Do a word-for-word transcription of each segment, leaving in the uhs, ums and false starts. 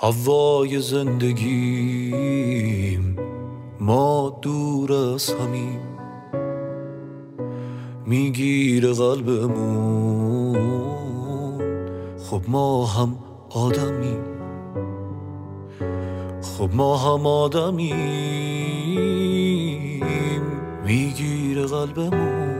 هوای زندگیم ما دور از همیم، میگیره قلبمون. خب ما هم آدمیم، خب ما هم آدمیم، میگیره قلبمون.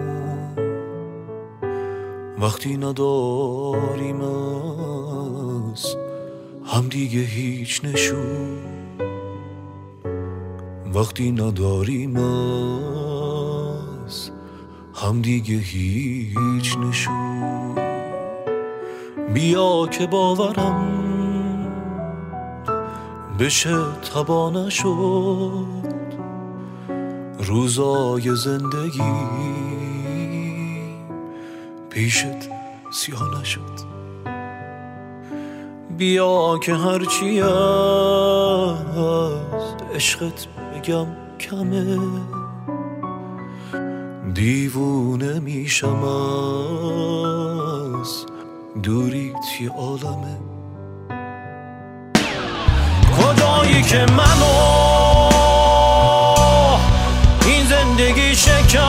وقتی نداریم از هم دیگه هیچ نشون، وقتی نداریم از هم دیگه هیچ نشون. بیا که باورم بشه تبا نشد، روزای زندگی پیشت سیاه نشد. بیا که هرچی از عشقت بگم کمه، دیوونه میشم از دوریت یه عالمه. کجایی که منو این زندگی شکست،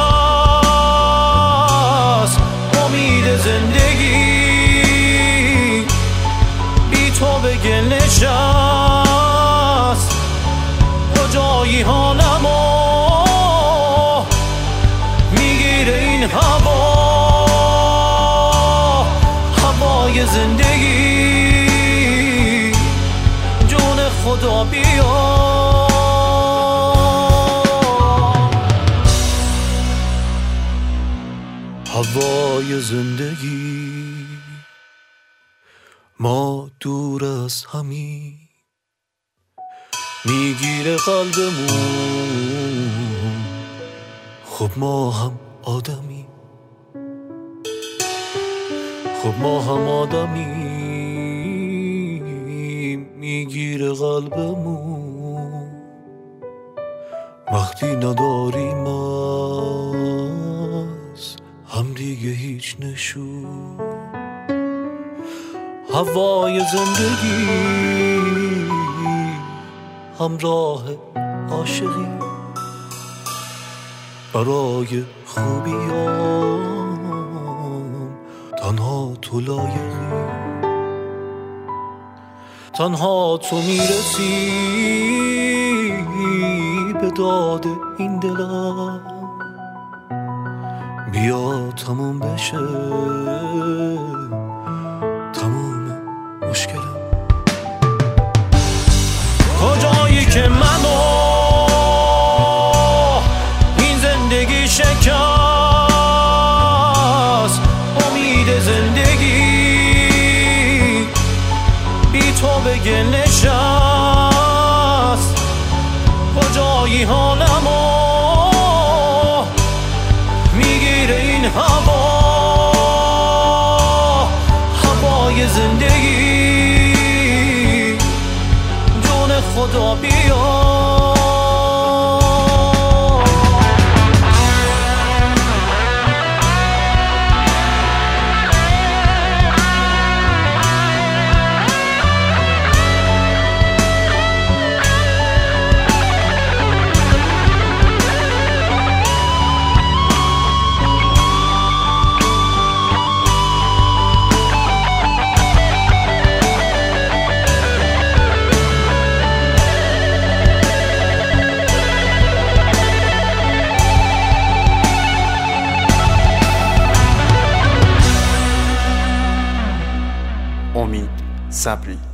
امید زندگی بی تو به گل نشست. کجایی حالمو میگیره این هوا، هوای زندگی، جون خدا بیا. هوای زندگی ما دور از همین، میگیره قلبمون. خب ما هم آدمی، خب ما هم آدمی، میگیره قلبمون. وقتی نداریم از هم دیگه هیچ نشون، هوای زندگی همراه عاشقی، برای خوبیام تنها تو لایقی. تنها تو میرسی به داد این دلم، بیا تموم بشه تموم مشکلم. کجایی که منو این زندگی شکست، امید زندگی بی تو به گل نشست. کجایی حالمو میگیره این هوا، هوای زندگی، جون خدا بیا. امید صبری.